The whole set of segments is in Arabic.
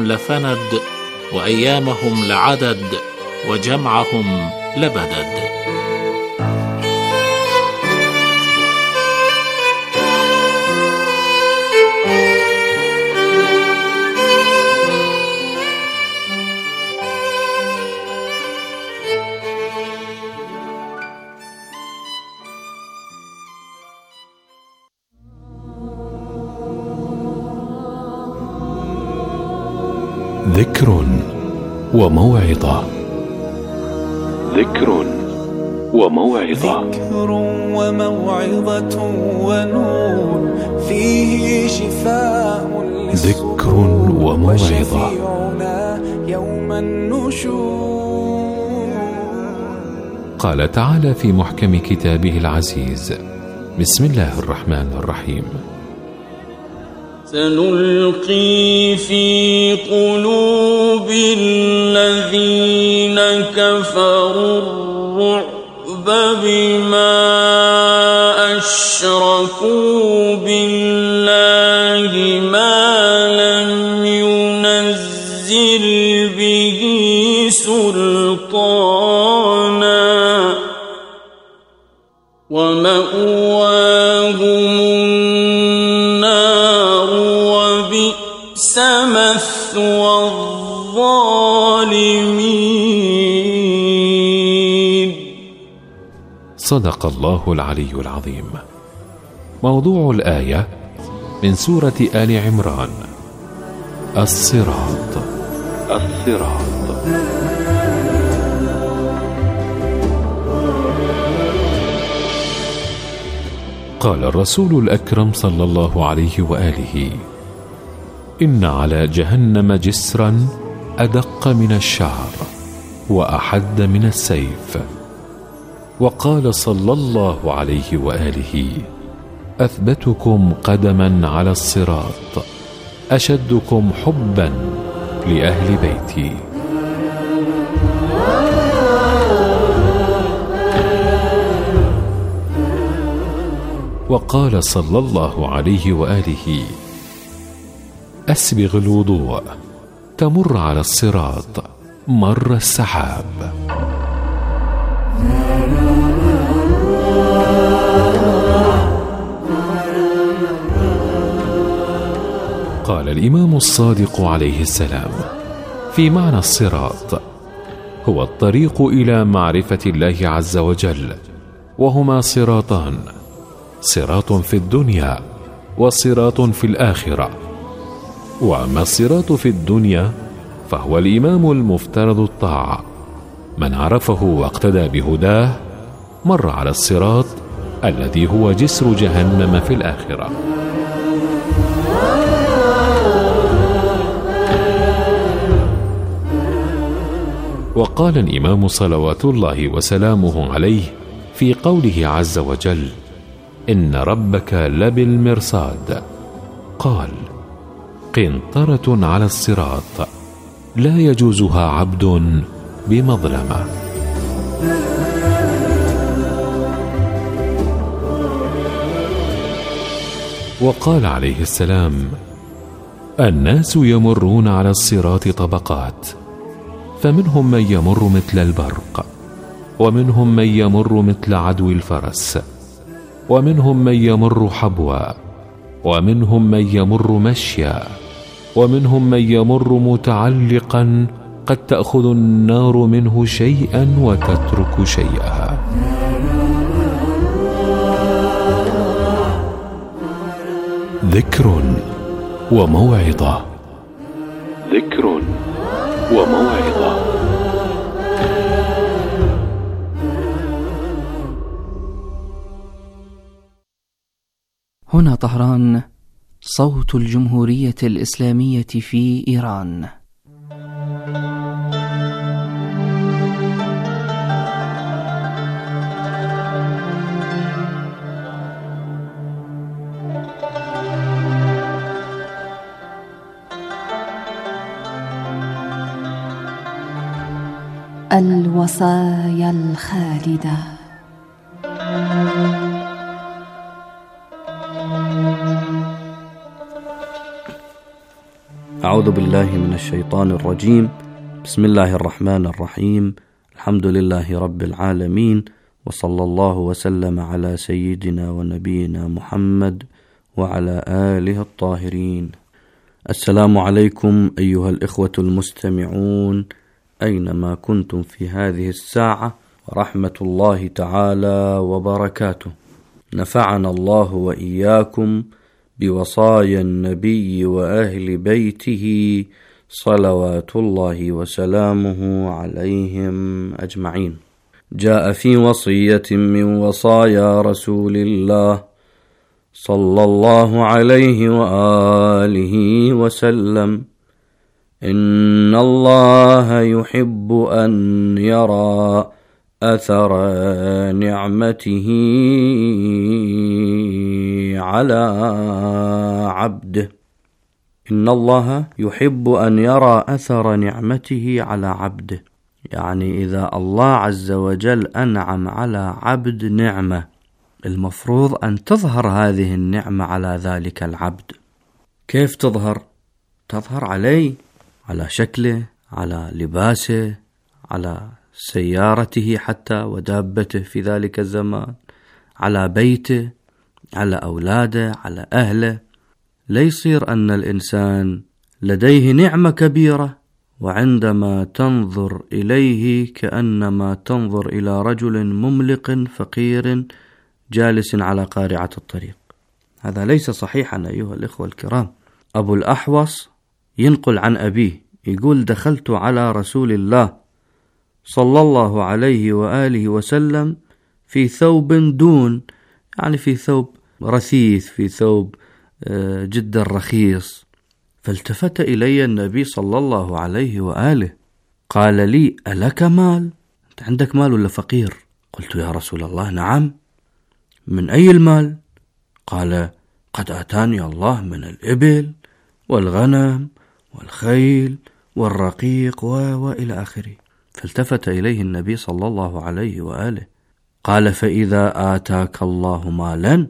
لفند، وأيامهم لعدد، وجمعهم لبدد. ذكر وموعظة. ذكر وموعظة. ذكر وموعظة ونور فيه شفاء ذكر وموعظة يوم النشور. قال تعالى في محكم كتابه العزيز: بسم الله الرحمن الرحيم: سنلقي في قلوب الذين كفروا الرعب بما أشركوا بالله ما لم ينزل به سلطانا ومأواهم مثوى الظالمين. صدق الله العلي العظيم. موضوع الآية من سورة آل عمران: الصراط. قال الرسول الأكرم صلى الله عليه وآله: إن على جهنم جسرا أدق من الشعر وأحد من السيف. وقال صلى الله عليه وآله: أثبتكم قدما على الصراط أشدكم حبا لأهل بيتي. وقال صلى الله عليه وآله: أسبغ الوضوء تمر على الصراط مر السحاب. قال الإمام الصادق عليه السلام في معنى الصراط: هو الطريق إلى معرفة الله عز وجل، وهما صراطان: صراط في الدنيا وصراط في الآخرة. وأما الصراط في الدنيا فهو الإمام المفترض الطاعة، من عرفه واقتدى بهداه مر على الصراط الذي هو جسر جهنم في الآخرة. وقال الإمام صلوات الله وسلامه عليه في قوله عز وجل: إن ربك لبالمرصاد، قال: قنطرة على الصراط لا يجوزها عبد بمظلمة. وقال عليه السلام: الناس يمرون على الصراط طبقات، فمنهم من يمر مثل البرق، ومنهم من يمر مثل عدو الفرس، ومنهم من يمر حبوا، ومنهم من يمر مشيا، ومنهم من يمر متعلقا قد تأخذ النار منه شيئا وتترك شيئا. ذكر وموعظة. ذكر وموعظة. هنا طهران، صوت الجمهورية الإسلامية في إيران. الوصايا الخالدة. أعوذ بالله من الشيطان الرجيم. بسم الله الرحمن الرحيم. الحمد لله رب العالمين، وصلى الله وسلم على سيدنا ونبينا محمد وعلى آله الطاهرين. السلام عليكم أيها الإخوة المستمعون أينما كنتم في هذه الساعة، ورحمة الله تعالى وبركاته. نفعنا الله وإياكم بوصايا النبي وأهل بيته صلوات الله وسلامه عليهم أجمعين. جاء في وصية من وصايا رسول الله صلى الله عليه وآله وسلم: إن الله يحب أن يرى أثر نعمته على عبده. إن الله يحب أن يرى أثر نعمته على عبده، يعني إذا الله عز وجل أنعم على عبد نعمة، المفروض أن تظهر هذه النعمة على ذلك العبد. كيف تظهر؟ تظهر عليه، على شكله، على لباسه، على سيارته حتى ودابته في ذلك الزمان، على بيته، على أولاده، على أهله. لا يصير أن الإنسان لديه نعمة كبيرة وعندما تنظر إليه كأنما تنظر إلى رجل مملق فقير جالس على قارعة الطريق. هذا ليس صحيحا أيها الإخوة الكرام. أبو الأحوص ينقل عن أبيه يقول: دخلت على رسول الله صلى الله عليه وآله وسلم في ثوب دون، يعني في ثوب رثيث، في ثوب جدا رخيص. فالتفت إلي النبي صلى الله عليه وآله قال لي: ألك مال؟ أنت عندك مال ولا فقير؟ قلت: يا رسول الله نعم. من أي المال؟ قال: قد أتاني الله من الإبل والغنم والخيل والرقيق وإلى آخره. فالتفت إليه النبي صلى الله عليه وآله قال: فإذا آتاك الله مالا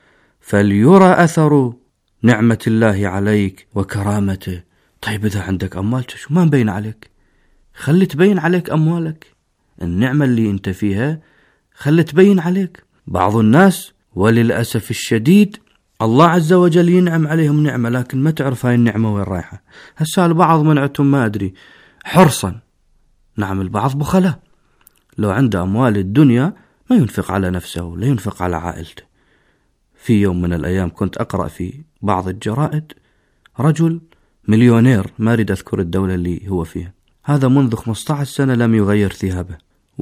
فليرى أثر نعمة الله عليك وكرامته. طيب إذا عندك أموال شو ما مبين عليك؟ خلي تبين عليك أموالك، النعمة اللي أنت فيها خلي تبين عليك. بعض الناس وللأسف الشديد الله عز وجل ينعم عليهم نعمة لكن ما تعرف هاي النعمة وين رايحة. هسه البعض منعتهم ما أدري حرصا، نعم البعض بخلاء، لو عنده أموال الدنيا ما ينفق على نفسه لا ينفق على عائلته. في يوم من الأيام كنت أقرأ في بعض الجرائد رجل مليونير، ما أريد أذكر الدولة اللي هو فيها، هذا منذ 15 سنة لم يغير ثيابه،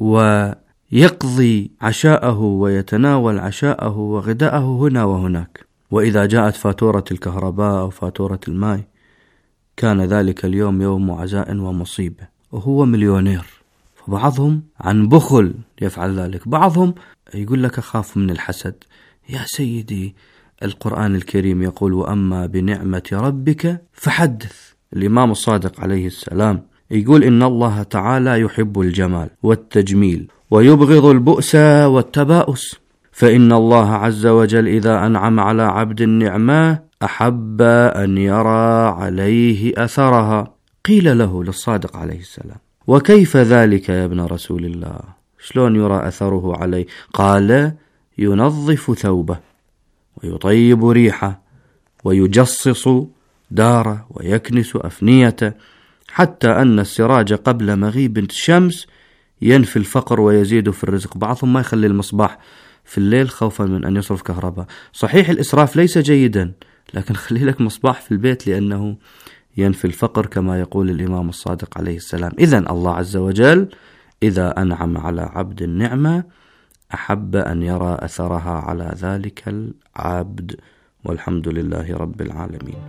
ويقضي عشاءه ويتناول عشاءه وغداءه هنا وهناك، وإذا جاءت فاتورة الكهرباء أو فاتورة الماء كان ذلك اليوم يوم عزاء ومصيبة، وهو مليونير. فبعضهم عن بخل يفعل ذلك، بعضهم يقول لك أخاف من الحسد. يا سيدي القرآن الكريم يقول: وأما بنعمة ربك فحدث. الإمام الصادق عليه السلام يقول: إن الله تعالى يحب الجمال والتجميل ويبغض البؤس والتباؤس، فإن الله عز وجل إذا أنعم على عبد النعمة أحب أن يرى عليه أثرها. قيل له للصادق عليه السلام: وكيف ذلك يا ابن رسول الله؟ شلون يرى أثره عليه؟ قال: ينظف ثوبه ويطيب ريحه ويجصص داره ويكنس أفنيته، حتى أن السراج قبل مغيب الشمس ينفي الفقر ويزيد في الرزق. بعضهم ما يخلي المصباح في الليل خوفا من أن يصرف كهرباء. صحيح الإسراف ليس جيدا، لكن خلي لك مصباح في البيت لأنه ينفي الفقر كما يقول الإمام الصادق عليه السلام. إذن الله عز وجل إذا أنعم على عبد النعمة أحب أن يرى أثرها على ذلك العبد، والحمد لله رب العالمين.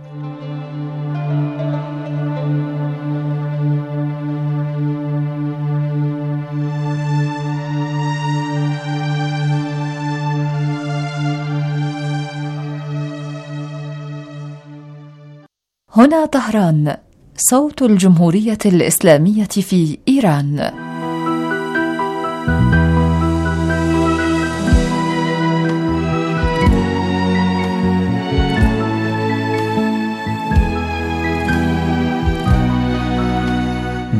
هنا طهران، صوت الجمهورية الإسلامية في إيران.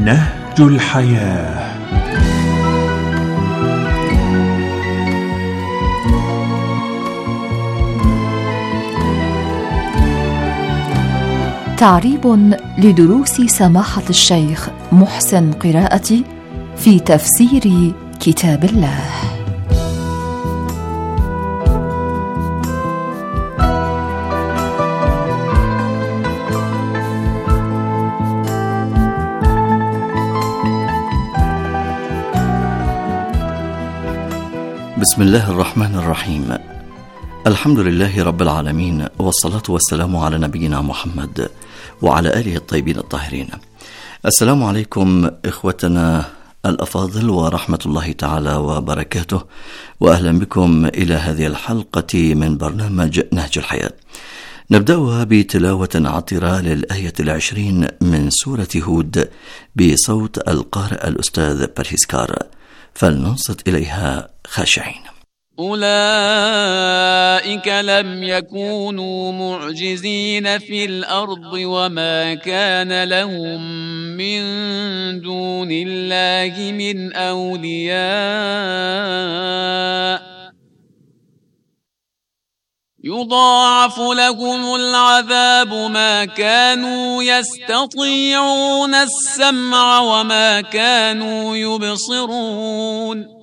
نهج الحياة. تعريب لدروس سماحة الشيخ محسن قراءتي في تفسير كتاب الله. بسم الله الرحمن الرحيم. الحمد لله رب العالمين، والصلاة والسلام على نبينا محمد وعلى آله الطيبين الطاهرين. السلام عليكم إخوتنا الأفاضل ورحمة الله تعالى وبركاته، وأهلا بكم إلى هذه الحلقة من برنامج نهج الحياة. نبدأها بتلاوة عطرة للآية 20 من سورة هود بصوت القارئ الأستاذ برهيسكار، فلننصت إليها خاشعين. أولئك لم يكونوا معجزين في الأرض وما كان لهم من دون الله من أولياء يضاعف لهم العذاب ما كانوا يستطيعون السمع وما كانوا يبصرون.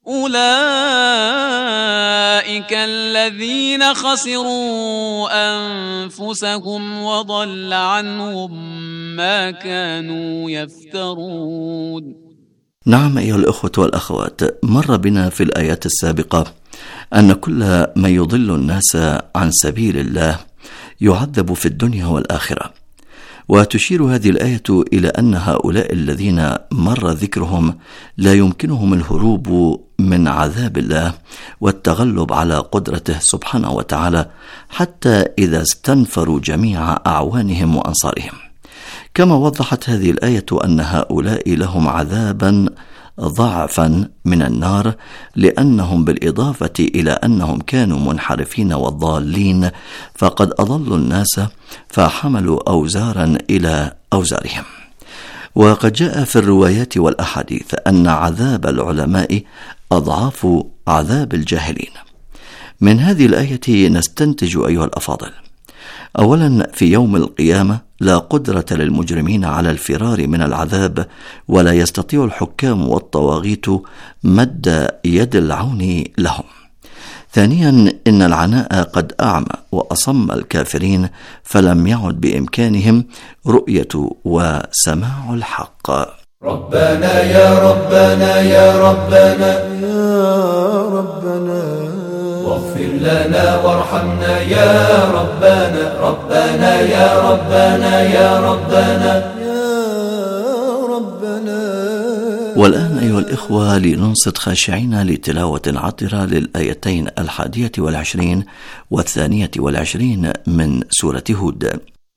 أولئك الذين خسروا أنفسهم وضل عنهم ما كانوا يفترون. نعم أيها الأخوة والأخوات، مر بنا في الآيات السابقة أن كل من يضل الناس عن سبيل الله يعذب في الدنيا والآخرة، وتشير هذه الآية إلى أن هؤلاء الذين مر ذكرهم لا يمكنهم الهروب من عذاب الله والتغلب على قدرته سبحانه وتعالى حتى إذا استنفروا جميع أعوانهم وأنصارهم. كما وضحت هذه الآية أن هؤلاء لهم عذابا ضعفا من النار، لأنهم بالإضافة إلى أنهم كانوا منحرفين والضالين فقد أضلوا الناس فحملوا أوزارا إلى أوزارهم. وقد جاء في الروايات والأحاديث أن عذاب العلماء أضعاف عذاب الجاهلين. من هذه الآية نستنتج أيها الأفاضل: أولا، في يوم القيامة لا قدرة للمجرمين على الفرار من العذاب، ولا يستطيع الحكام والطواغيت مد يد العون لهم. ثانيا، إن العناء قد أعمى وأصم الكافرين، فلم يعد بإمكانهم رؤية وسماع الحق. ربنا يا ربنا يا ربنا يا ربنا واغفر لنا وارحمنا يا ربنا ربنا يا ربنا يا ربنا يا ربنا. والآن أيها الإخوة لننصت خاشعين لتلاوة عطرة للآيتين 21 و22 من سورة هود.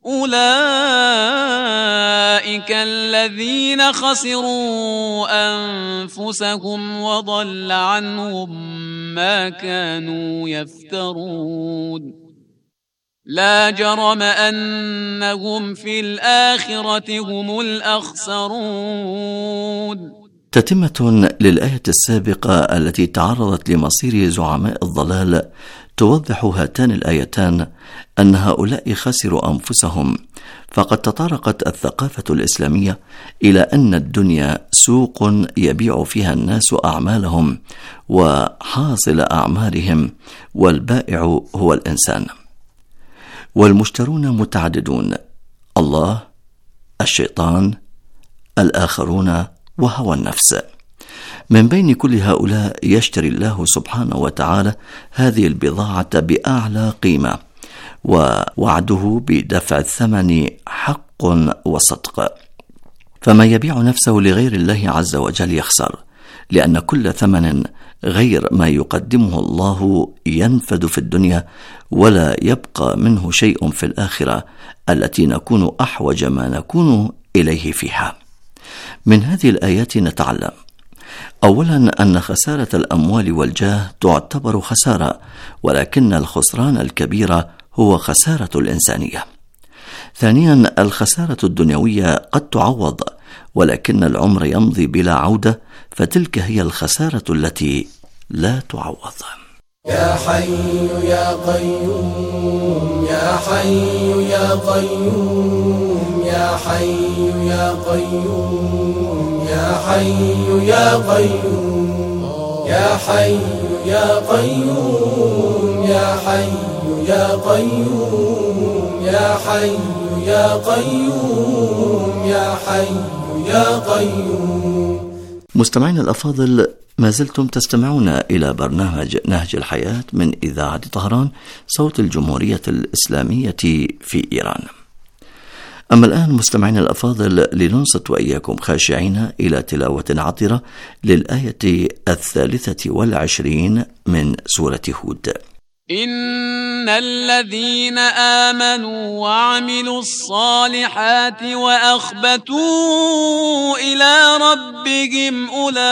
أولئك الذين خسروا أنفسهم وضل عنهم ما كانوا يفترون. لا جرم أنهم في الآخرة هم الأخسرون. تتمة للآية السابقة التي تعرضت لمصير زعماء الضلال، توضح هاتان الآيتان أن هؤلاء خسروا أنفسهم، فقد تطرقت الثقافة الإسلامية إلى أن الدنيا سوق يبيع فيها الناس أعمالهم وحاصل أعمالهم، والبائع هو الإنسان، والمشترون متعددون: الله، الشيطان، الآخرون، وهوى النفس. من بين كل هؤلاء يشتري الله سبحانه وتعالى هذه البضاعة بأعلى قيمة، ووعده بدفع الثمن حق وصدق. فمن يبيع نفسه لغير الله عز وجل يخسر، لأن كل ثمن غير ما يقدمه الله ينفد في الدنيا، ولا يبقى منه شيء في الآخرة التي نكون أحوج ما نكون إليه فيها. من هذه الآيات نتعلم: أولا، أن خسارة الأموال والجاه تعتبر خسارة، ولكن الخسران الكبير هو خسارة الإنسانية. ثانيا، الخسارة الدنيوية قد تعوض، ولكن العمر يمضي بلا عودة، فتلك هي الخسارة التي لا تعوض. يا حي يا قيوم يا حي يا قيوم يا حي يا قيوم يا حي يا قيوم يا حي يا قيوم يا حي يا قيوم يا حي يا قيوم يا حي يا قيوم. مستمعين الأفاضل، ما زلتم تستمعون إلى برنامج نهج الحياة من إذاعة طهران، صوت الجمهورية الإسلامية في إيران. أما الآن مستمعين الأفاضل، لننصت وإياكم خاشعين إلى تلاوة عطرة للآية 23 من سورة هود. إن الذين آمنوا وعملوا الصالحات وأخبتوا إلى ربهم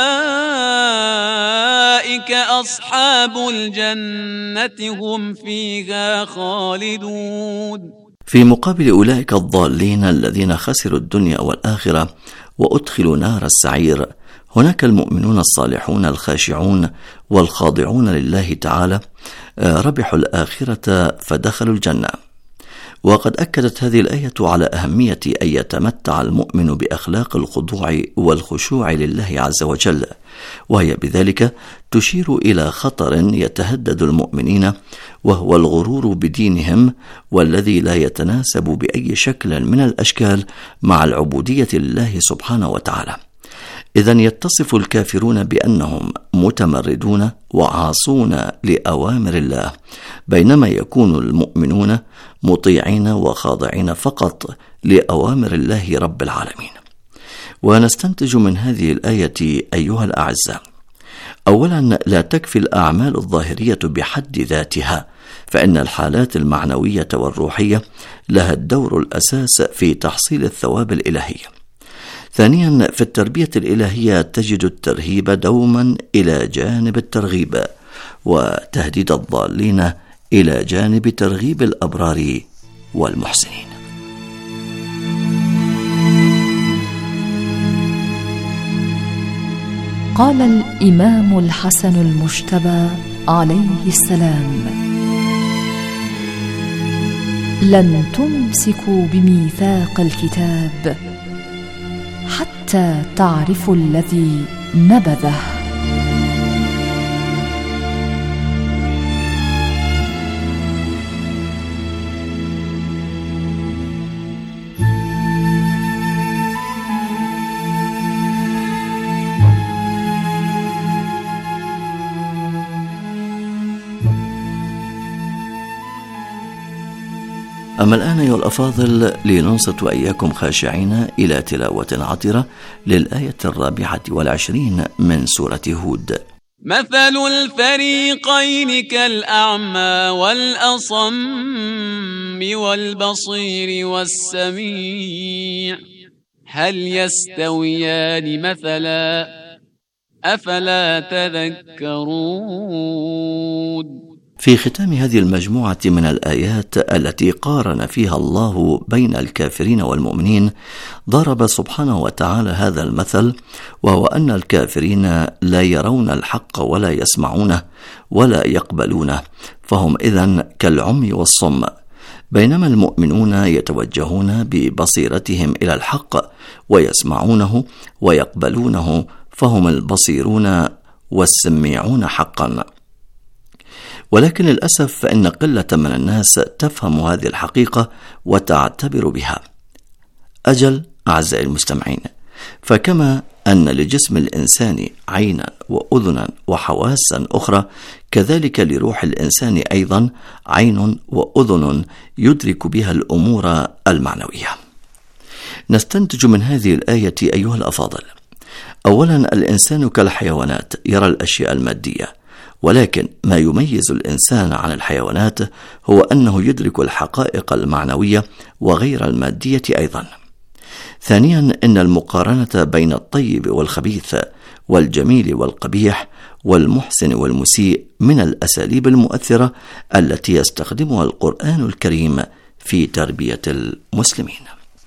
أولئك أصحاب الجنة هم فيها خالدون. في مقابل أولئك الضالين الذين خسروا الدنيا والآخرة وأدخلوا نار السعير، هناك المؤمنون الصالحون الخاشعون والخاضعون لله تعالى، ربحوا الآخرة فدخلوا الجنة. وقد أكدت هذه الآية على أهمية أن يتمتع المؤمن بأخلاق الخضوع والخشوع لله عز وجل، وهي بذلك تشير إلى خطر يتهدد المؤمنين، وهو الغرور بدينهم، والذي لا يتناسب بأي شكل من الأشكال مع العبودية لله سبحانه وتعالى. إذن يتصف الكافرون بأنهم متمردون وعاصون لأوامر الله، بينما يكون المؤمنون مطيعين وخاضعين فقط لأوامر الله رب العالمين. ونستنتج من هذه الآية أيها الأعزاء: أولا، لا تكفي الأعمال الظاهرية بحد ذاتها، فإن الحالات المعنوية والروحية لها الدور الأساس في تحصيل الثواب الإلهي. ثانيا، في التربية الإلهية تجد الترهيب دوما إلى جانب الترغيب، وتهديد الضالين إلى جانب ترغيب الأبرار والمحسنين. قال الإمام الحسن المجتبى عليه السلام: لن تمسكوا بميثاق الكتاب حتى تعرفوا الذي نبذه. أما الآن أيها الأفاضل، لننصت وإياكم خاشعين إلى تلاوة عطرة للآية 24 من سورة هود. مثل الفريقين كالأعمى والأصم والبصير والسميع هل يستويان مثلا أفلا تذكرون. في ختام هذه المجموعة من الآيات التي قارن فيها الله بين الكافرين والمؤمنين، ضرب سبحانه وتعالى هذا المثل، وهو أن الكافرين لا يرون الحق ولا يسمعونه ولا يقبلونه، فهم إذن كالعمي والصم، بينما المؤمنون يتوجهون ببصيرتهم إلى الحق ويسمعونه ويقبلونه، فهم البصيرون والسميعون حقا. ولكن للأسف فإن قلة من الناس تفهم هذه الحقيقة وتعتبر بها. أجل أعزائي المستمعين، فكما أن لجسم الإنسان عينا وأذنا وحواسا أخرى، كذلك لروح الإنسان أيضا عين وأذن يدرك بها الأمور المعنوية. نستنتج من هذه الآية أيها الأفاضل: أولا، الإنسان كالحيوانات يرى الأشياء المادية، ولكن ما يميز الإنسان عن الحيوانات هو أنه يدرك الحقائق المعنوية وغير المادية أيضا. ثانيا، إن المقارنة بين الطيب والخبيث والجميل والقبيح والمحسن والمسيء من الأساليب المؤثرة التي يستخدمها القرآن الكريم في تربية المسلمين.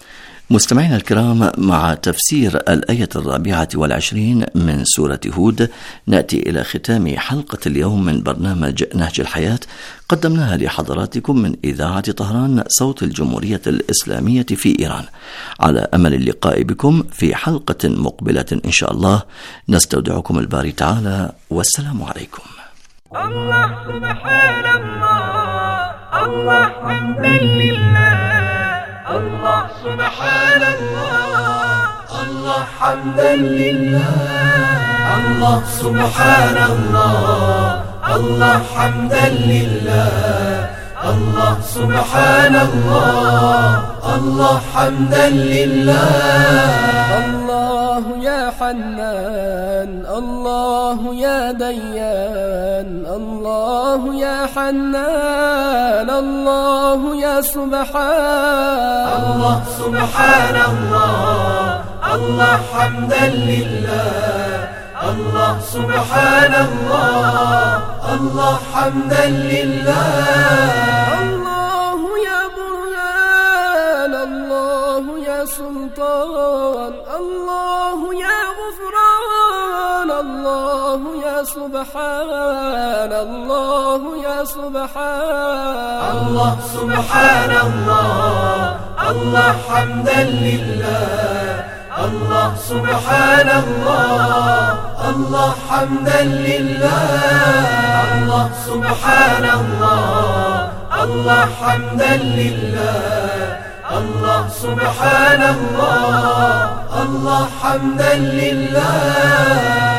مستمعينا الكرام، مع تفسير الآية 24 من سورة هود نأتي إلى ختام حلقة اليوم من برنامج نهج الحياة، قدمناها لحضراتكم من إذاعة طهران صوت الجمهورية الإسلامية في إيران، على أمل اللقاء بكم في حلقة مقبلة إن شاء الله. نستودعكم الباري تعالى، والسلام عليكم. الله سبحان الله، الله حمدا لله، الله سبحان الله، الله حمدا لله، الله سبحان الله، الله حمدا لله، الله سبحان الله، الله حمدا لله. الله يا حنان، الله يا ديان، الله يا حنان، الله يا سبحان، الله سبحان الله، الله حمدا لله، الله سبحان الله، الله حمدا لله. الله يا برهان، الله يا سلطان، الله يا غفران، الله يا سبحان، الله يا سبحان، الله سبحان الله، الله حمدا لله، الله سبحان الله، الله حمدا لله، الله سبحان الله، الله حمدا لله، الله سبحان الله، الله حمدا لله.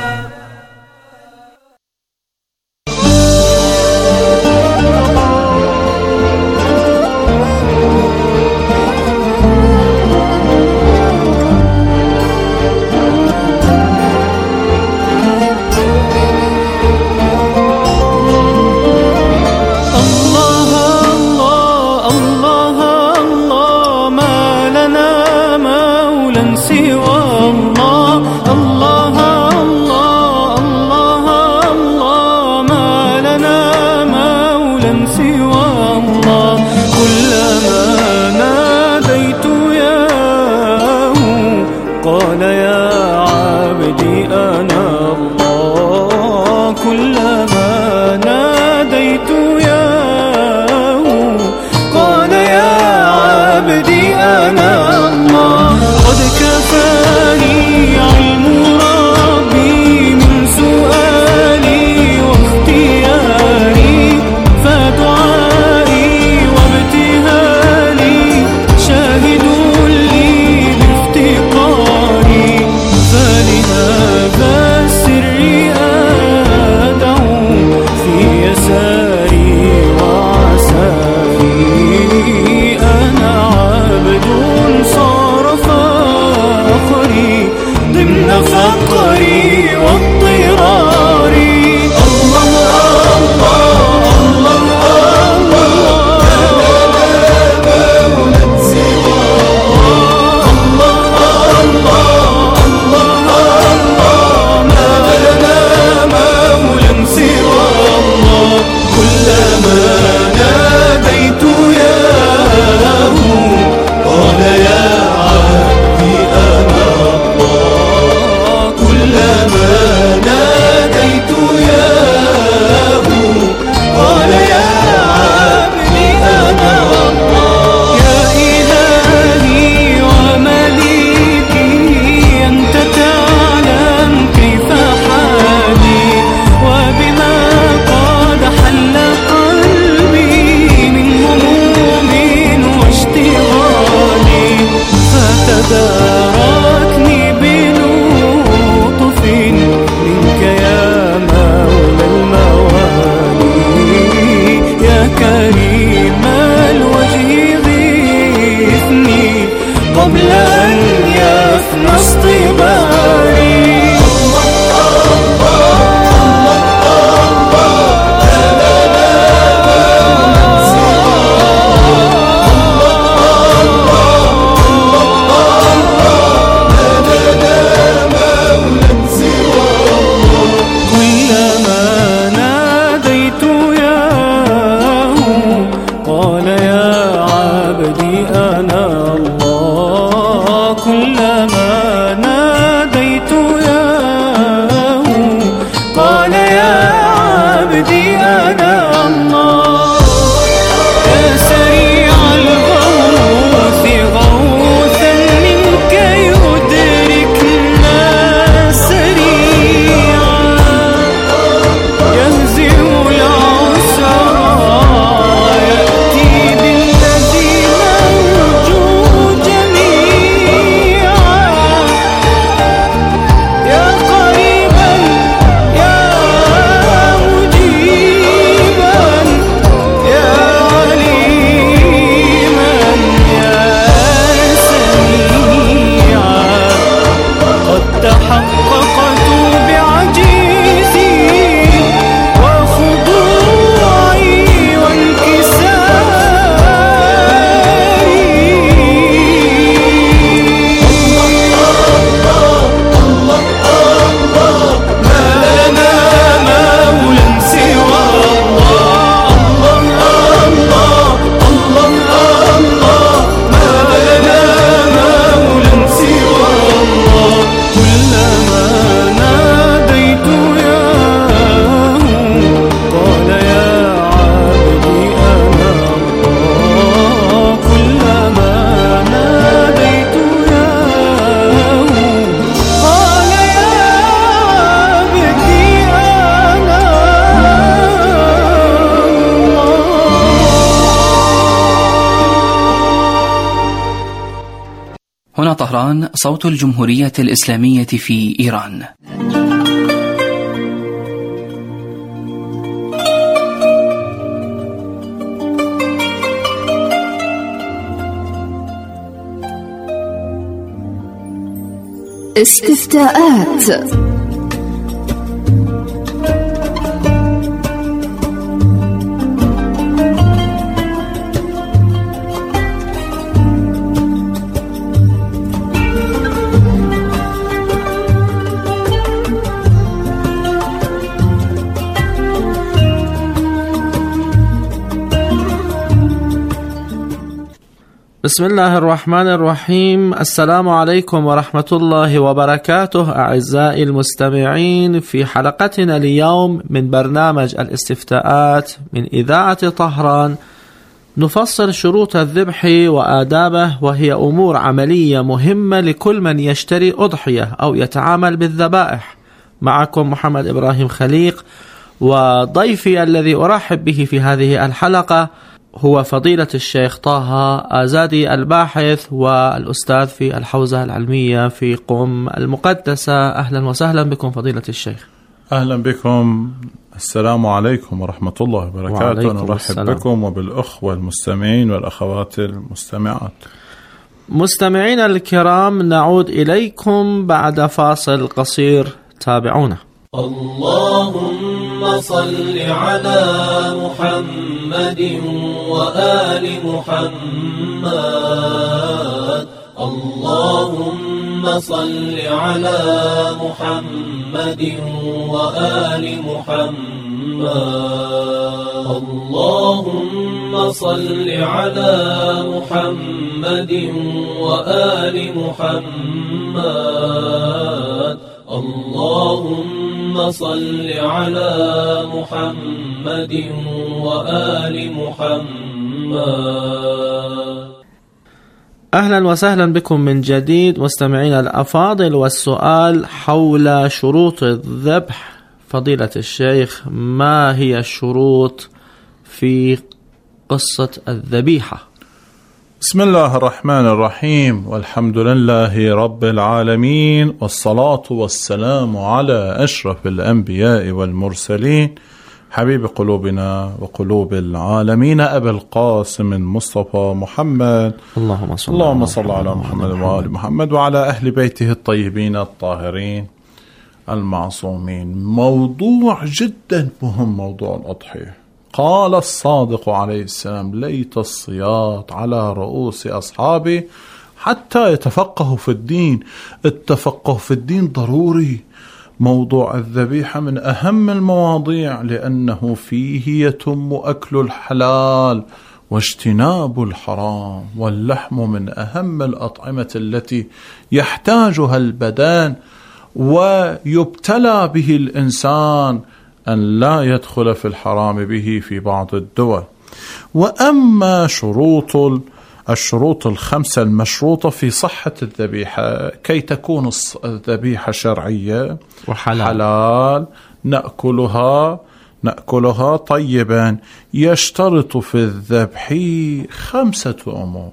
هنا طهران، صوت الجمهورية الإسلامية في إيران. استفتاءات. بسم الله الرحمن الرحيم. السلام عليكم ورحمة الله وبركاته أعزائي المستمعين، في حلقتنا اليوم من برنامج الاستفتاءات من إذاعة طهران نفصل شروط الذبح وآدابه، وهي أمور عملية مهمة لكل من يشتري أضحية أو يتعامل بالذبائح. معكم محمد إبراهيم خليق، وضيفي الذي أرحب به في هذه الحلقة هو فضيلة الشيخ طه آزادي، الباحث والأستاذ في الحوزة العلمية في قم المقدسة. أهلا وسهلا بكم فضيلة الشيخ. أهلا بكم. السلام عليكم ورحمة الله وبركاته. نرحب بكم وبالأخوة المستمعين والأخوات المستمعات. مستمعين الكرام، نعود إليكم بعد فاصل قصير، تابعونا. اللهم صل على محمد وآل محمد. اللهم صل على محمد وآل محمد. اللهم صل على محمد وآل محمد. اللهم صل على محمد وآل محمد. أهلا وسهلا بكم من جديد مستمعينا الأفاضل، والسؤال حول شروط الذبح. فضيلة الشيخ، ما هي الشروط في قصة الذبيحة؟ بسم الله الرحمن الرحيم، والحمد لله رب العالمين، والصلاة والسلام على أشرف الأنبياء والمرسلين، حبيب قلوبنا وقلوب العالمين، أبا القاسم المصطفى محمد. اللهم صل على محمد وآل محمد وعلى أهل بيته الطيبين الطاهرين المعصومين. موضوع جدا مهم، موضوع الأضحية. قال الصادق عليه السلام: ليت الصياط على رؤوس أصحابي حتى يتفقهوا في الدين. التفقه في الدين ضروري. موضوع الذبيحة من أهم المواضيع، لأنه فيه يتم أكل الحلال واجتناب الحرام، واللحم من أهم الأطعمة التي يحتاجها البدن ويبتلى به الإنسان أن لا يدخل في الحرام به في بعض الدول. وأما الشروط الخمسة المشروطة في صحة الذبيحة كي تكون الذبيحة شرعية وحلال نأكلها طيبا، يشترط في الذبح 5 أمور.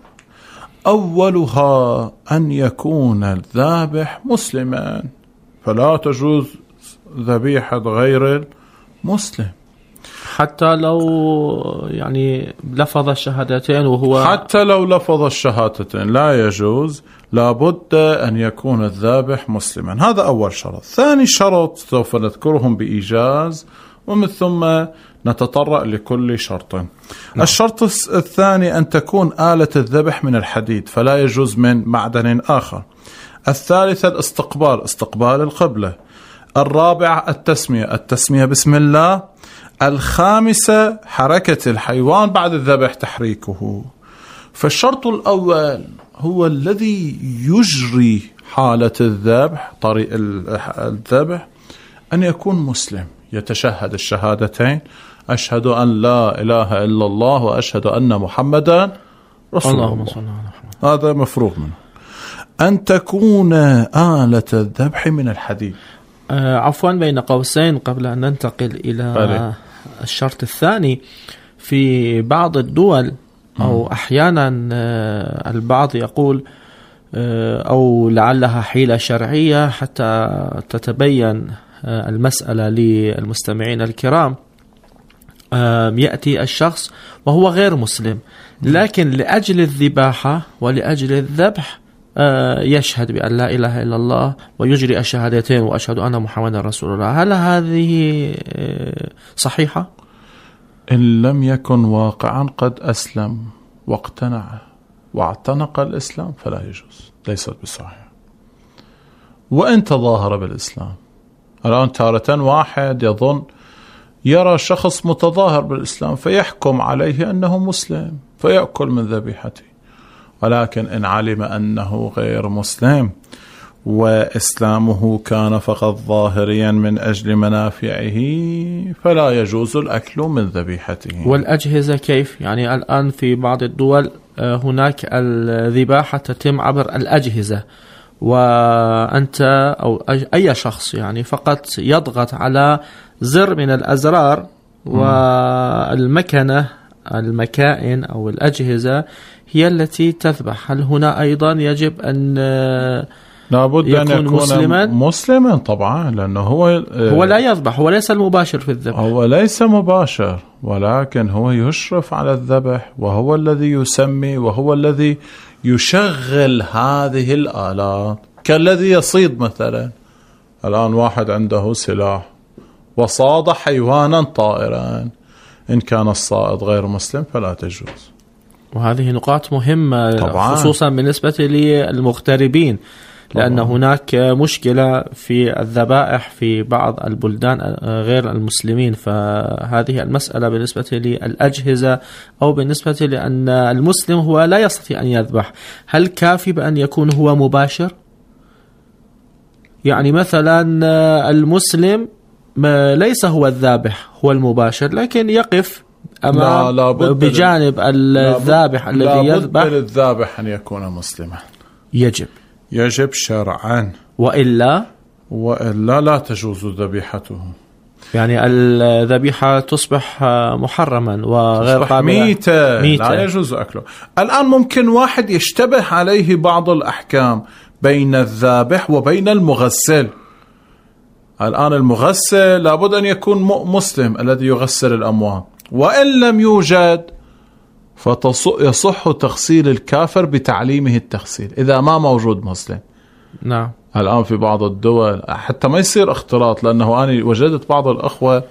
أولها أن يكون الذابح مسلما، فلا تجوز ذبيحة غير المسلم حتى لو لفظ الشهادتين، وهو حتى لو لفظ الشهادتين لا يجوز، لابد أن يكون الذابح مسلما. هذا أول شرط. ثاني شرط سوف نذكرهم بإيجاز، ومن ثم نتطرق لكل شرط. الشرط الثاني أن تكون آلة الذبح من الحديد، فلا يجوز من معدن آخر. الثالث استقبال القبلة. الرابع التسمية بسم الله. الخامسة حركة الحيوان بعد الذبح، تحريكه. فالشرط الأول هو الذي يجري حالة الذبح، طريق الذبح، أن يكون مسلم، يتشهد الشهادتين: أشهد أن لا إله إلا الله وأشهد أن محمدا رسول الله. هذا مفروغ منه. أن تكون آلة الذبح من الحديد. عفوا، بين قوسين قبل أن ننتقل إلى الشرط الثاني، في بعض الدول أو أحيانا البعض يقول أو لعلها حيلة شرعية حتى تتبين المسألة للمستمعين الكرام. يأتي الشخص وهو غير مسلم، لكن لأجل الذباحة ولأجل الذبح يشهد بأن لا إله إلا الله ويجري الشهادتين وأشهد أن محمدا رسول الله. هل هذه صحيحة؟ إن لم يكن واقعا قد أسلم واقتنع واعتنق الإسلام فلا يجوز، ليست بصحيحة. وإن تظاهر بالإسلام، الآن تارة واحد يظن يرى شخص متظاهر بالإسلام فيحكم عليه أنه مسلم فيأكل من ذبيحته، ولكن إن علم أنه غير مسلم وإسلامه كان فقط ظاهريا من أجل منافعه فلا يجوز الأكل من ذبيحته. والأجهزة كيف؟ يعني الآن في بعض الدول هناك الذباحة تتم عبر الأجهزة، وأنت أو أي شخص يعني فقط يضغط على زر من الأزرار والمكائن أو الأجهزة هي التي تذبح. هل هنا أيضا يجب أن لابد يكون أن يكون مسلما طبعا، لأنه هو لا يذبح، هو ليس المباشر في الذبح، هو ليس مباشر، ولكن هو يشرف على الذبح وهو الذي يسمي وهو الذي يشغل هذه الآلات، كالذي يصيد مثلا. الآن واحد عنده سلاح وصاد حيوانا طائرا، إن كان الصائد غير مسلم فلا تجوز. وهذه نقاط مهمة طبعا، خصوصا بالنسبة للمغتربين، لأن هناك مشكلة في الذبائح في بعض البلدان غير المسلمين. فهذه المسألة بالنسبة للأجهزة أو بالنسبة لأن المسلم هو لا يستطيع أن يذبح، هل كافي بأن يكون هو مباشر؟ يعني مثلا المسلم ليس هو الذابح، هو المباشر، لكن يقف أمام بجانب الذابح الذي يذبح. لابد للذابح أن يكون مسلما، يجب شرعا، وإلا لا تجوز ذبيحته. يعني الذبيحة تصبح محرما وغير قابلة، ميتة لا يجوز أكله. الآن ممكن واحد يشتبه عليه بعض الأحكام بين الذابح وبين المغسل. الآن المغسل لابد أن يكون مسلم الذي يغسل الأموات، وإن لم يوجد فيصح تغسيل الكافر بتعليمه التغسيل إذا ما موجود مسلم. نعم. الآن في بعض الدول حتى ما يصير اختلاط، لأنه أنا وجدت بعض الأخوة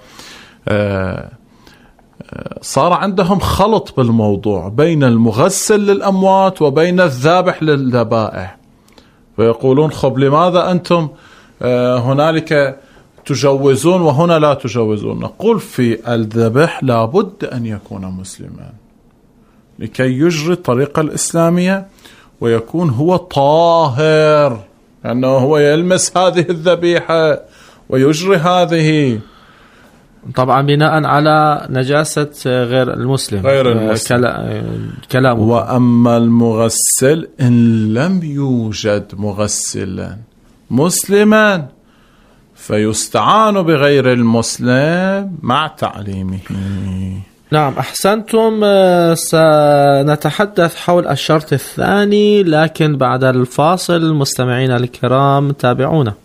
صار عندهم خلط بالموضوع بين المغسل للأموات وبين الذابح للذبائح، فيقولون خب لماذا أنتم هنالك تجوزون وهنا لا تجوزون؟ نقول في الذبح لابد أن يكون مسلما لكي يجري الطريقة الإسلامية ويكون هو طاهر، لأنه هو يلمس هذه الذبيحة ويجري هذه، طبعا بناء على نجاسة غير المسلم كلامه. وأما المغسل إن لم يوجد مغسلا مسلما فيستعان بغير المسلم مع تعليمه. نعم، أحسنتم. سنتحدث حول الشرط الثاني لكن بعد الفاصل. مستمعينا الكرام تابعونا.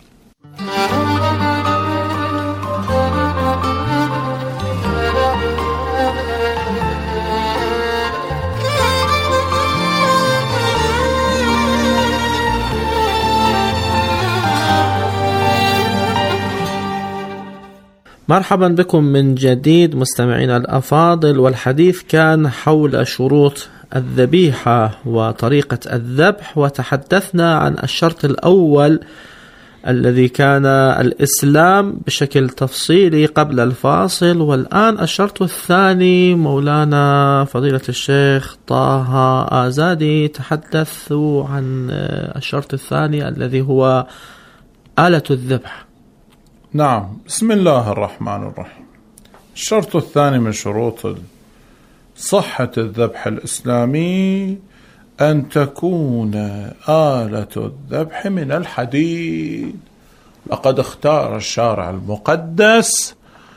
مرحبا بكم من جديد مستمعينا الأفاضل، والحديث كان حول شروط الذبيحة وطريقة الذبح، وتحدثنا عن الشرط الأول الذي كان الإسلام بشكل تفصيلي قبل الفاصل، والآن الشرط الثاني. مولانا فضيلة الشيخ طه آزادي تحدث عن الشرط الثاني الذي هو آلة الذبح. نعم، بسم الله الرحمن الرحيم. الشرط الثاني من شروط صحة الذبح الإسلامي أن تكون آلة الذبح من الحديد. لقد اختار الشارع المقدس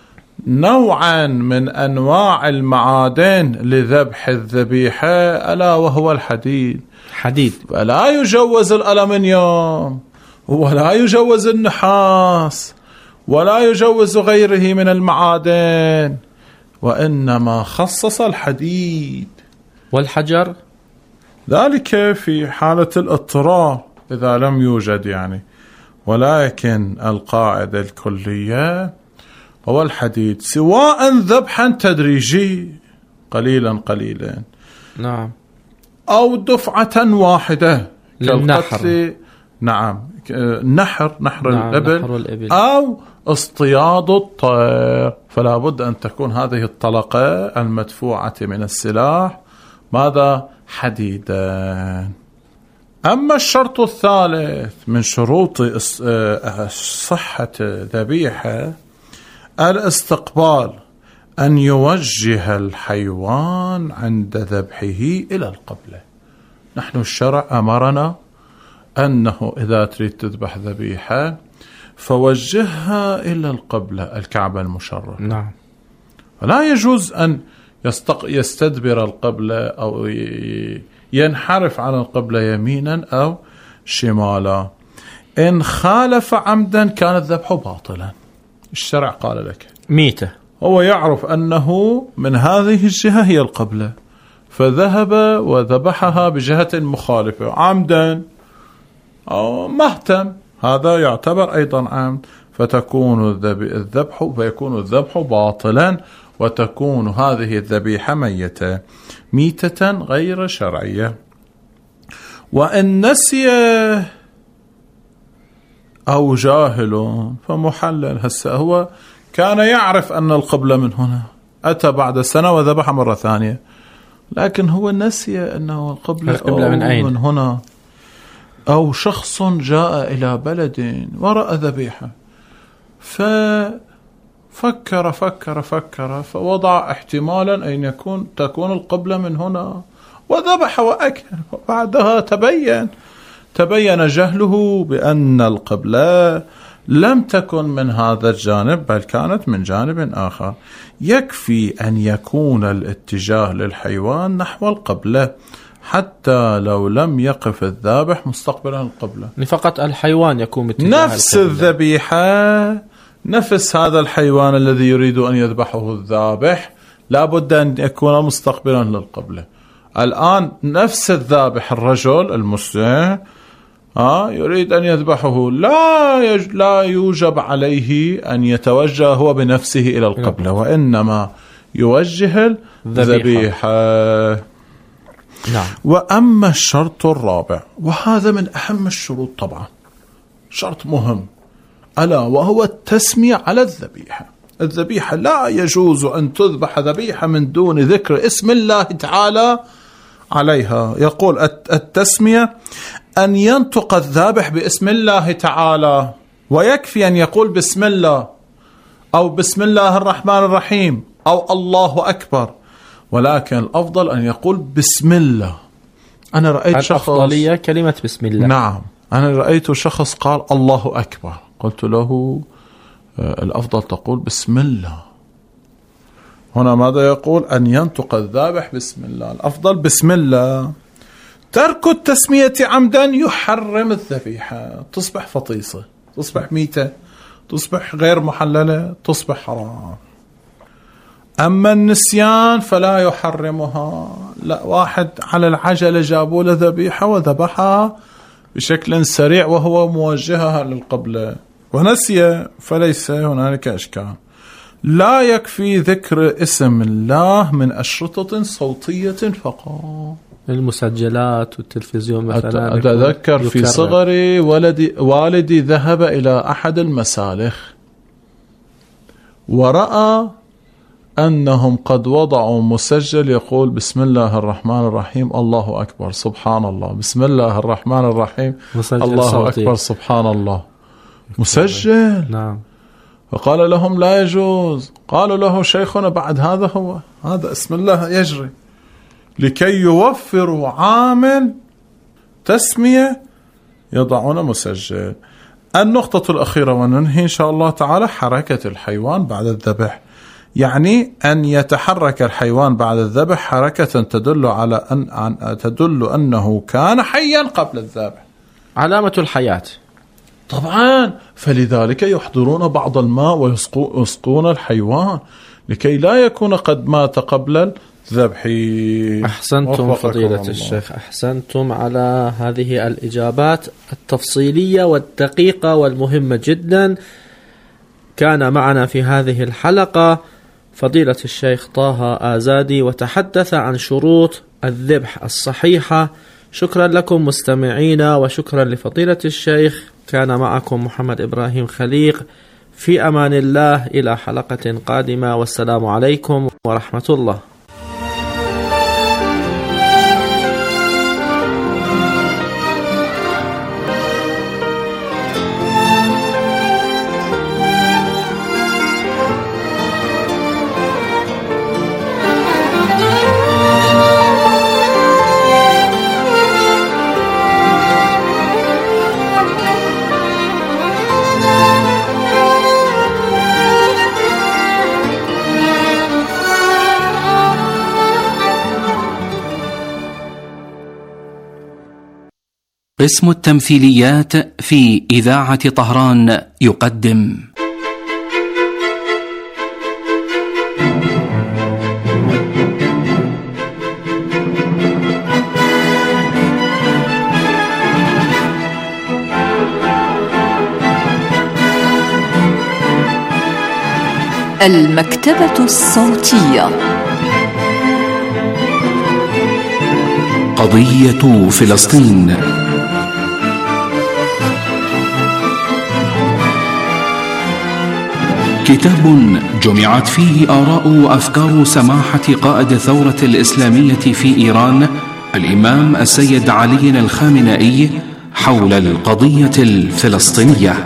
نوعا من أنواع المعادن لذبح الذبيحة ألا وهو الحديد. فلا يجوز الألمنيوم ولا يجوز النحاس ولا يجوز غيره من المعادن، وإنما خصص الحديد. والحجر ذلك في حالة الاضطرار إذا لم يوجد يعني، ولكن القاعدة الكلية هو الحديد، سواء ذبحا تدريجي قليلا قليلا نعم أو دفعة واحدة للنحر. نعم نحر الإبل أو اصطياد الطير، فلا بد أن تكون هذه الطلقة المدفوعة من السلاح ماذا؟ حديدا. أما الشرط الثالث من شروط صحة ذبيحة الاستقبال، أن يوجه الحيوان عند ذبحه إلى القبلة. نحن الشرع أمرنا أنه إذا تريد تذبح ذبيحة فوجهها إلى القبلة، الكعبة المشرفة. نعم. فلا يجوز أن يستدبر القبلة أو ينحرف عن القبلة يمينا أو شمالا. إن خالف عمدا كان الذبح باطلا. الشرع قال لك ميتة، هو يعرف أنه من هذه الجهة هي القبلة، فذهب وذبحها بجهة مخالفة عمدا أو مهتم، هذا يعتبر أيضا عمد، فيكون الذبح باطلا، وتكون هذه الذبيحة ميتة غير شرعية. وإن نسي أو جاهل فمحلل. هسه هو كان يعرف أن القبلة من هنا، أتى بعد سنة وذبح مرة ثانية، لكن هو نسي أنه القبلة من أين؟ من هنا. أو شخص جاء إلى بلد ورأى ذبيحة ففكر فوضع احتمالا أن تكون القبلة من هنا وذبح وأكل، وبعدها تبين جهله بأن القبلة لم تكن من هذا الجانب بل كانت من جانب آخر. يكفي أن يكون الاتجاه للحيوان نحو القبلة حتى لو لم يقف الذابح مستقبلا القبلة، فقط الحيوان يكون اتجاه نفس الذبيحة، نفس هذا الحيوان الذي يريد أن يذبحه الذابح لابد أن يكون مستقبلا للقبلة. الآن نفس الذابح الرجل المسلم يريد أن يذبحه، لا يوجب عليه أن يتوجه هو بنفسه إلى القبلة، وإنما يوجه الذبيحة. نعم. وأما الشرط الرابع، وهذا من أهم الشروط طبعا، شرط مهم، ألا وهو التسمية على الذبيحة. الذبيحة لا يجوز أن تذبح ذبيحة من دون ذكر اسم الله تعالى عليها. يقول التسمية أن ينطق الذابح باسم الله تعالى، ويكفي أن يقول بسم الله أو بسم الله الرحمن الرحيم أو الله أكبر، ولكن الأفضل أن يقول بسم الله. أنا رأيت شخص، الأفضلية كلمة بسم الله. نعم، أنا رأيت شخص قال الله أكبر، قلت له الأفضل تقول بسم الله. هنا ماذا يقول؟ أن ينطق الذابح بسم الله، الأفضل بسم الله. ترك التسمية عمدا يحرم الذبيحة، تصبح فطيصة، تصبح ميتة، تصبح غير محللة، تصبح حرام. أما النسيان فلا يحرمها. لا، واحد على العجلة جابوا له ذبيحة وذبحها بشكل سريع وهو موجهها للقبلة ونسي، فليس هنالك إشكال. لا يكفي ذكر اسم الله من أشرطة صوتية فقط. المسجلات والتلفزيون مثلا. أتذكر في صغري والدي ذهب إلى أحد المسالخ ورأى أنهم قد وضعوا مسجل يقول بسم الله الرحمن الرحيم الله أكبر سبحان الله، بسم الله الرحمن الرحيم الله صوتي. أكبر سبحان الله، مسجل. نعم. فقال لهم لا يجوز. قالوا له شيخنا بعد هذا اسم الله يجري، لكي يوفروا عامل تسمية يضعون مسجل. النقطة الأخيرة وننهي إن شاء الله تعالى، حركة الحيوان بعد الذبح. يعني أن يتحرك الحيوان بعد الذبح حركة تدل أنه كان حيا قبل الذبح، علامة الحياة طبعا. فلذلك يحضرون بعض الماء ويسقون الحيوان لكي لا يكون قد مات قبل الذبح. أحسنتم فضيلة الشيخ، أحسنتم على هذه الإجابات التفصيلية والدقيقة والمهمة جدا. كان معنا في هذه الحلقة فضيلة الشيخ طه آزادي وتحدث عن شروط الذبح الصحيحة. شكرا لكم مستمعينا وشكرا لفضيلة الشيخ. كان معكم محمد إبراهيم خليق، في أمان الله، إلى حلقة قادمة، والسلام عليكم ورحمة الله. قسم التمثيليات في إذاعة طهران يقدم المكتبة الصوتية. قضية فلسطين. كتاب جمعت فيه آراء وأفكار سماحة قائد الثورة الإسلامية في إيران الإمام السيد علي الخامنئي حول القضية الفلسطينية.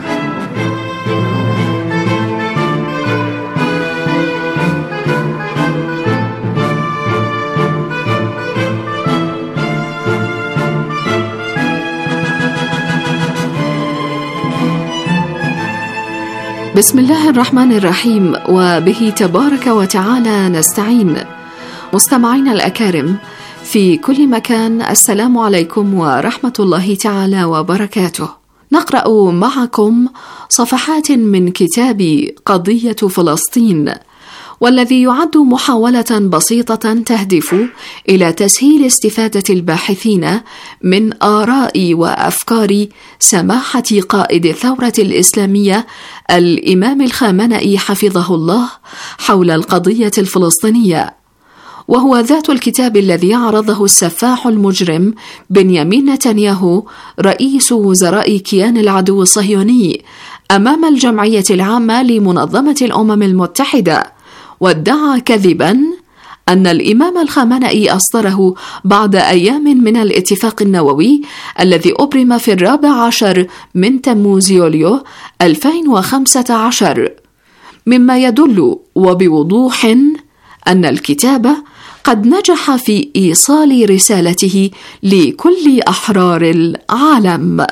بسم الله الرحمن الرحيم، وبه تبارك وتعالى نستعين. مستمعين الأكارم في كل مكان، السلام عليكم ورحمة الله تعالى وبركاته. نقرأ معكم صفحات من كتاب قضية فلسطين، والذي يعد محاولة بسيطة تهدف إلى تسهيل استفادة الباحثين من آراء وأفكار سماحة قائد الثورة الإسلامية الإمام الخامنئي حفظه الله حول القضية الفلسطينية، وهو ذات الكتاب الذي عرضه السفاح المجرم بنيامين نتنياهو رئيس وزراء كيان العدو الصهيوني أمام الجمعية العامة لمنظمة الأمم المتحدة، وادعى كذبا أن الإمام الخامنئي أصدره بعد أيام من الاتفاق النووي الذي أبرم في 14 من تموز يوليو 2015، مما يدل وبوضوح أن الكتاب قد نجح في إيصال رسالته لكل أحرار العالم.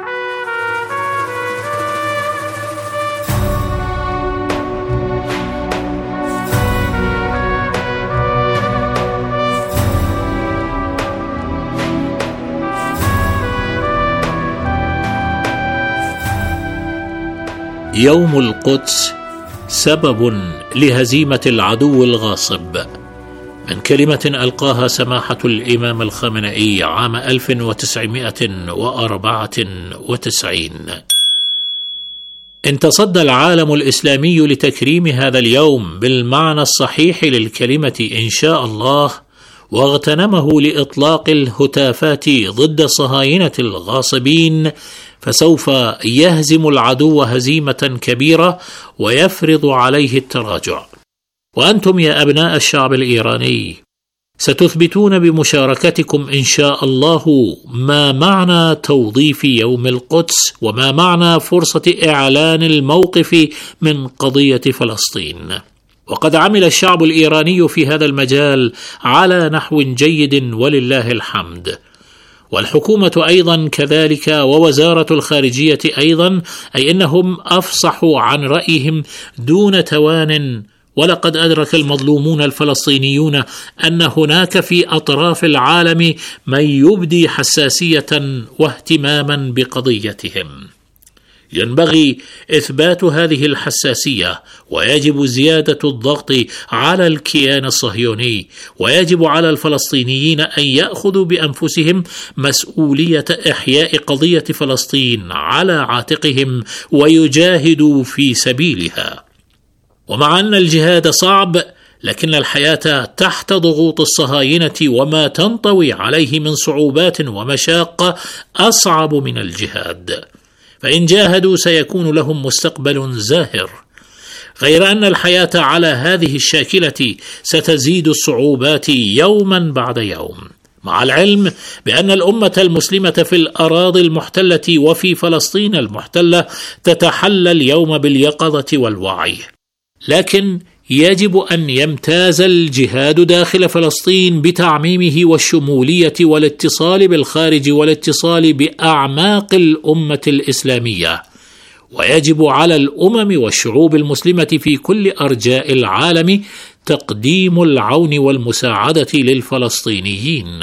يوم القدس سبب لهزيمة العدو الغاصب، من كلمة ألقاها سماحة الإمام الخامنئي عام 1994. إن تصدى العالم الإسلامي لتكريم هذا اليوم بالمعنى الصحيح للكلمة إن شاء الله، واغتنمه لإطلاق الهتافات ضد الصهاينة الغاصبين، فسوف يهزم العدو هزيمة كبيرة ويفرض عليه التراجع. وأنتم يا أبناء الشعب الإيراني ستثبتون بمشاركتكم إن شاء الله ما معنى توظيف يوم القدس، وما معنى فرصة إعلان الموقف من قضية فلسطين. وقد عمل الشعب الإيراني في هذا المجال على نحو جيد ولله الحمد، والحكومة أيضا كذلك، ووزارة الخارجية أيضا، أي أنهم أفصحوا عن رأيهم دون توان ولقد أدرك المظلومون الفلسطينيون أن هناك في أطراف العالم من يبدي حساسية واهتماما بقضيتهم. ينبغي إثبات هذه الحساسية، ويجب زيادة الضغط على الكيان الصهيوني، ويجب على الفلسطينيين أن يأخذوا بأنفسهم مسؤولية إحياء قضية فلسطين على عاتقهم ويجاهدوا في سبيلها. ومع أن الجهاد صعب، لكن الحياة تحت ضغوط الصهاينة وما تنطوي عليه من صعوبات ومشاق أصعب من الجهاد، فإن جاهدوا سيكون لهم مستقبل زاهر. غير أن الحياة على هذه الشاكلة ستزيد الصعوبات يوما بعد يوم، مع العلم بأن الأمة المسلمة في الأراضي المحتلة وفي فلسطين المحتلة تتحلى اليوم باليقظة والوعي. لكن يجب أن يمتاز الجهاد داخل فلسطين بتعميمه والشمولية والاتصال بالخارج والاتصال بأعماق الأمة الإسلامية، ويجب على الأمم والشعوب المسلمة في كل أرجاء العالم تقديم العون والمساعدة للفلسطينيين.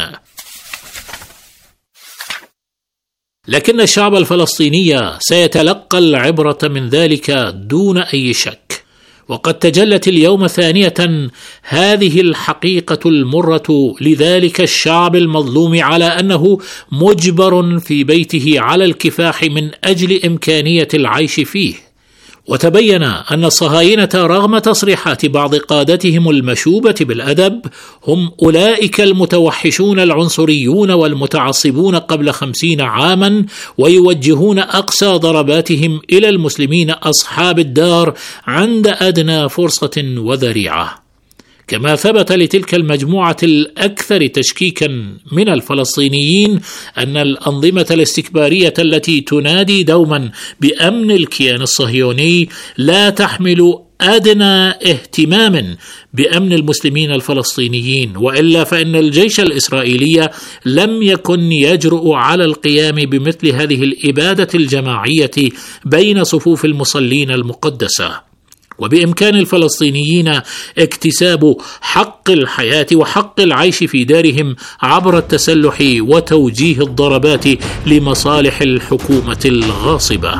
لكن الشعب الفلسطيني سيتلقى العبرة من ذلك دون أي شك، وقد تجلت اليوم ثانية هذه الحقيقة المرة لذلك الشعب المظلوم على أنه مجبر في بيته على الكفاح من أجل إمكانية العيش فيه. وتبين أن الصهاينة رغم تصريحات بعض قادتهم المشوبة بالأدب هم أولئك المتوحشون العنصريون والمتعصبون قبل 50 عاما، ويوجهون أقسى ضرباتهم إلى المسلمين أصحاب الدار عند أدنى فرصة وذريعة. كما ثبت لتلك المجموعة الأكثر تشكيكا من الفلسطينيين أن الأنظمة الاستكبارية التي تنادي دوما بأمن الكيان الصهيوني لا تحمل أدنى اهتمام بأمن المسلمين الفلسطينيين، وإلا فإن الجيش الإسرائيلي لم يكن يجرؤ على القيام بمثل هذه الإبادة الجماعية بين صفوف المصلين المقدسة. وبإمكان الفلسطينيين اكتساب حق الحياة وحق العيش في دارهم عبر التسلح وتوجيه الضربات لمصالح الحكومة الغاصبة.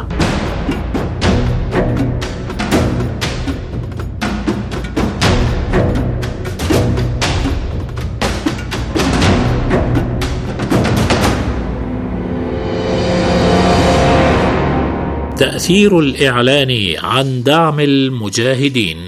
تأثير الإعلان عن دعم المجاهدين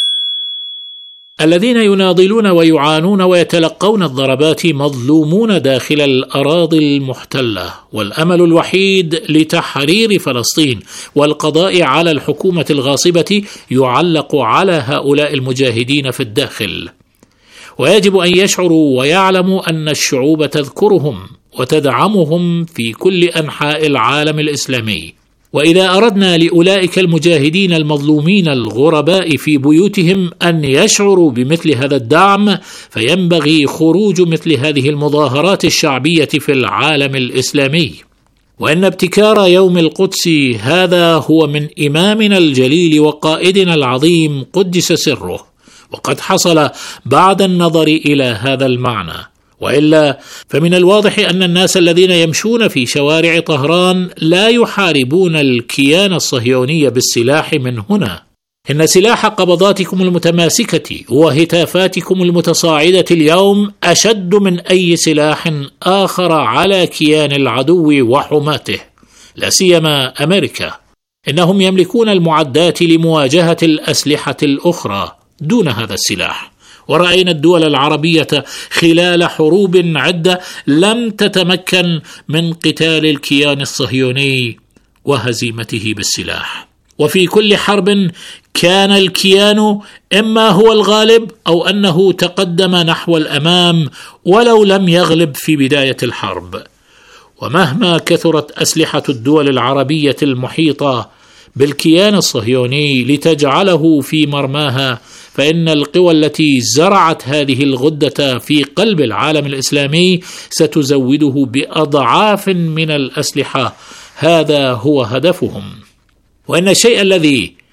الذين يناضلون ويعانون ويتلقون الضربات مظلومون داخل الأراضي المحتلة، والأمل الوحيد لتحرير فلسطين والقضاء على الحكومة الغاصبة يعلق على هؤلاء المجاهدين في الداخل. ويجب أن يشعروا ويعلموا أن الشعوب تذكرهم وتدعمهم في كل أنحاء العالم الإسلامي. وإذا أردنا لأولئك المجاهدين المظلومين الغرباء في بيوتهم أن يشعروا بمثل هذا الدعم، فينبغي خروج مثل هذه المظاهرات الشعبية في العالم الإسلامي. وإن ابتكار يوم القدس هذا هو من إمامنا الجليل وقائدنا العظيم قدس سره، وقد حصل بعد النظر إلى هذا المعنى. وإلا فمن الواضح أن الناس الذين يمشون في شوارع طهران لا يحاربون الكيان الصهيوني بالسلاح من هنا. إن سلاح قبضاتكم المتماسكة وهتافاتكم المتصاعدة اليوم أشد من أي سلاح آخر على كيان العدو وحماته، لا سيما أمريكا. إنهم يملكون المعدات لمواجهة الأسلحة الأخرى دون هذا السلاح. ورأينا الدول العربية خلال حروب عدة لم تتمكن من قتال الكيان الصهيوني وهزيمته بالسلاح. وفي كل حرب كان الكيان إما هو الغالب أو أنه تقدم نحو الأمام ولو لم يغلب في بداية الحرب. ومهما كثرت أسلحة الدول العربية المحيطة بالكيان الصهيوني لتجعله في مرماها، فإن القوى التي زرعت هذه الغدة في قلب العالم الإسلامي ستزوده بأضعاف من الأسلحة. هذا هو هدفهم. وإن الشيء الذي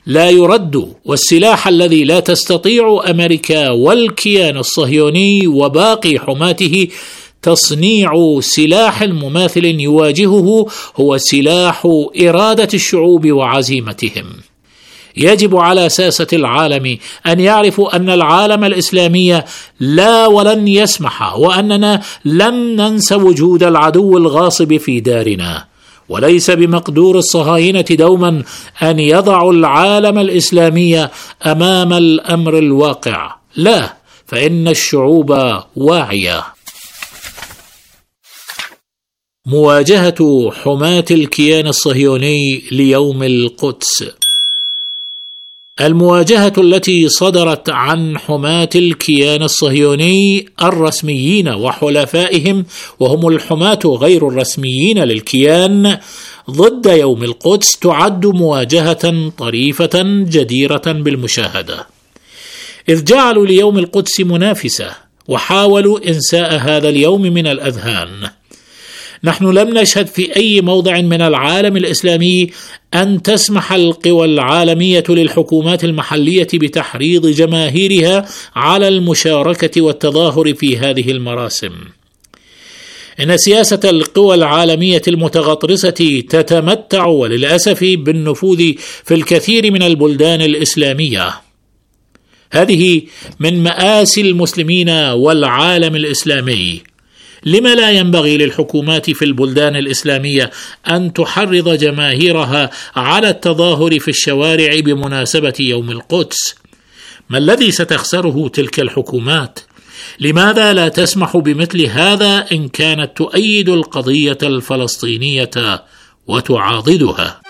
لا يرد، والسلاح الذي لا تستطيع أمريكا والكيان الصهيوني وباقي حماته تصنيع سلاح مماثل يواجهه هو سلاح إرادة الشعوب وعزيمتهم. يجب على ساسة العالم أن يعرفوا أن العالم الإسلامي لا ولن يسمح، وأننا لن ننسى وجود العدو الغاصب في دارنا، وليس بمقدور الصهاينة دوما أن يضعوا العالم الإسلامي أمام الأمر الواقع، لا، فإن الشعوب واعية. مواجهة حماة الكيان الصهيوني ليوم القدس. المواجهة التي صدرت عن حماة الكيان الصهيوني الرسميين وحلفائهم، وهم الحماة غير الرسميين للكيان، ضد يوم القدس تعد مواجهة طريفة جديرة بالمشاهدة، إذ جعلوا ليوم القدس منافسة وحاولوا إنساء هذا اليوم من الأذهان. نحن لم نشهد في أي موضع من العالم الإسلامي أن تسمح القوى العالمية للحكومات المحلية بتحريض جماهيرها على المشاركة والتظاهر في هذه المراسم. إن سياسة القوى العالمية المتغطرسة تتمتع وللأسف بالنفوذ في الكثير من البلدان الإسلامية. هذه من مآسي المسلمين والعالم الإسلامي. لما لا ينبغي للحكومات في البلدان الإسلامية أن تحرض جماهيرها على التظاهر في الشوارع بمناسبة يوم القدس؟ ما الذي ستخسره تلك الحكومات؟ لماذا لا تسمح بمثل هذا إن كانت تؤيد القضية الفلسطينية وتعاضدها؟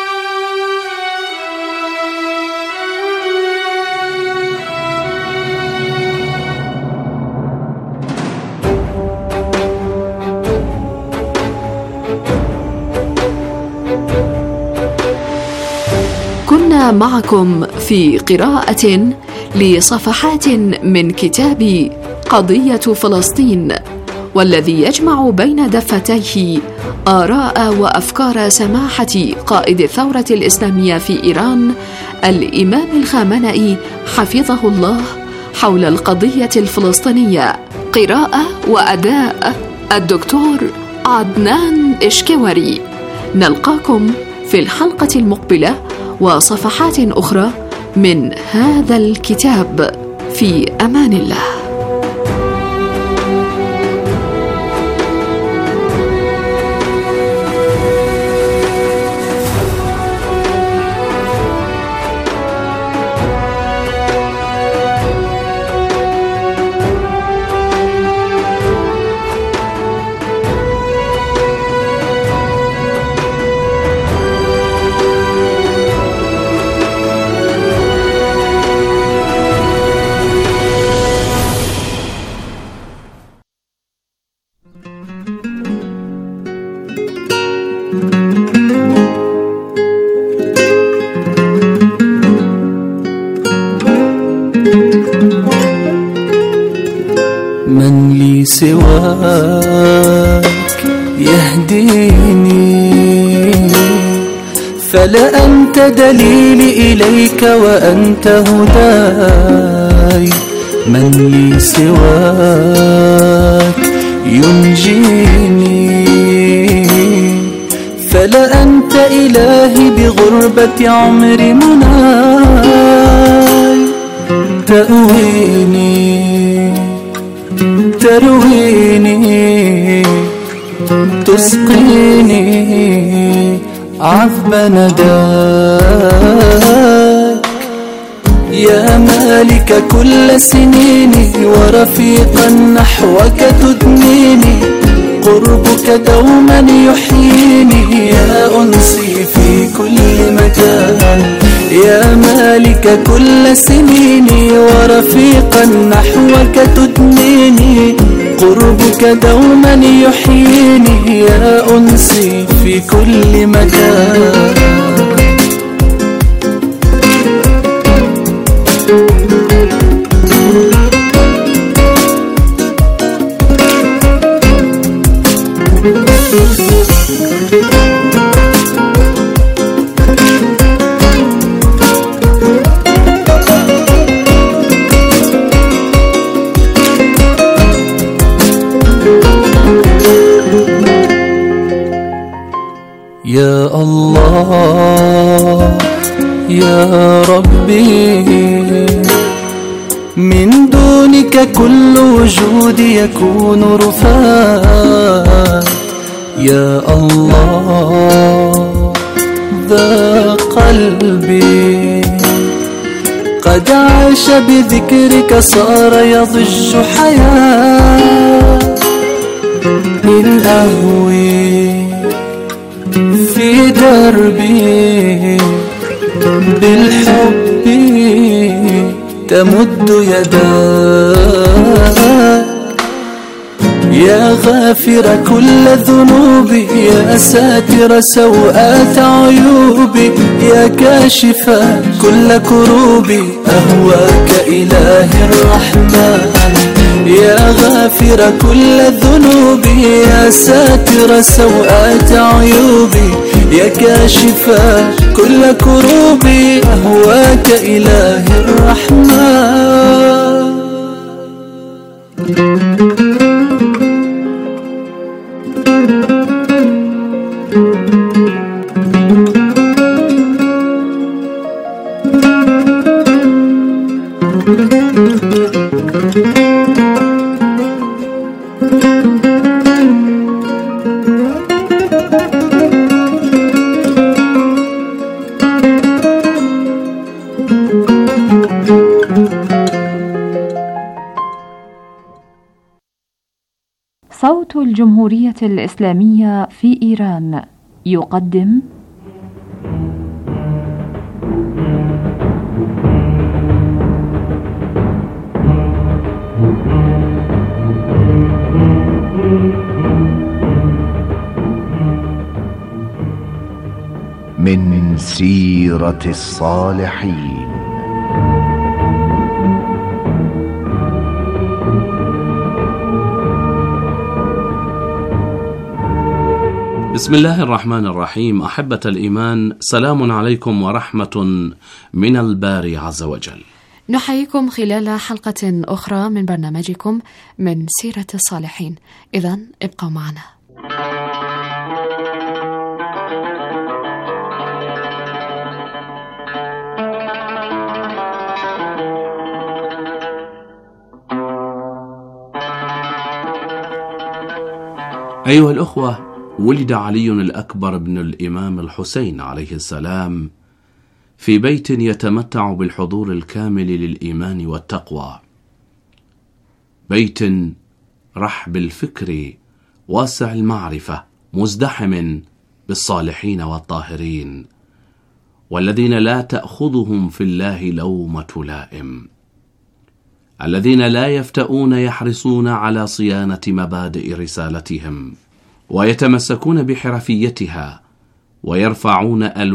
كنا معكم في قراءة لصفحات من كتاب قضية فلسطين، والذي يجمع بين دفتيه آراء وأفكار سماحة قائد الثورة الإسلامية في إيران الإمام الخامنئي حفظه الله حول القضية الفلسطينية. قراءة وأداء الدكتور عدنان إشكوري. نلقاكم في الحلقة المقبلة وصفحات أخرى من هذا الكتاب. في أمان الله. من لي سواك يهديني، فلا أنت دليلي إليك وأنت هداي. من لي سواك ينجيني، فلا أنت إلهي بغربة عمري مناي. ترويني تسقيني عذب نداك. يا مالك كل سنيني ورفيقا نحوك تدنيني. قربك دوما يحييني يا أنسي في كل مكان. يا مالك كل سنيني ورفيقا نحوك تدنيني. قربك دوما يحييني يا أنسي في كل مكان. الله يا ربي، من دونك كل وجود يكون رفاة. يا الله ذا قلبي قد عاش بذكرك صار يضج حياة. إن أهوي في دربي بالحب تمد يداك. يا غافر كل ذنوبي، يا ساتر سوءات عيوبي، يا كاشف كل كروبي، أهواك إله الرحمن. يا غافر كل ذنوبي، يا ساتر سوءات عيوبي، يا كاشف كل كروبي، أهواك إله الرحمن. صوت الجمهورية الإسلامية في إيران يقدم من سيرة الصالحين. بسم الله الرحمن الرحيم. أحبة الإيمان، سلام عليكم ورحمة من الباري عز وجل. نحييكم خلال حلقة أخرى من برنامجكم من سيرة الصالحين. إذن ابقوا معنا. أيها الأخوة، ولد علي الأكبر ابن الإمام الحسين عليه السلام في بيت يتمتع بالحضور الكامل للإيمان والتقوى، بيت رحب الفكر واسع المعرفة مزدحم بالصالحين والطاهرين، والذين لا تأخذهم في الله لومة لائم، الذين لا يفتؤون يحرصون على صيانة مبادئ رسالتهم ويتمسكون بحرفيتها ويرفعون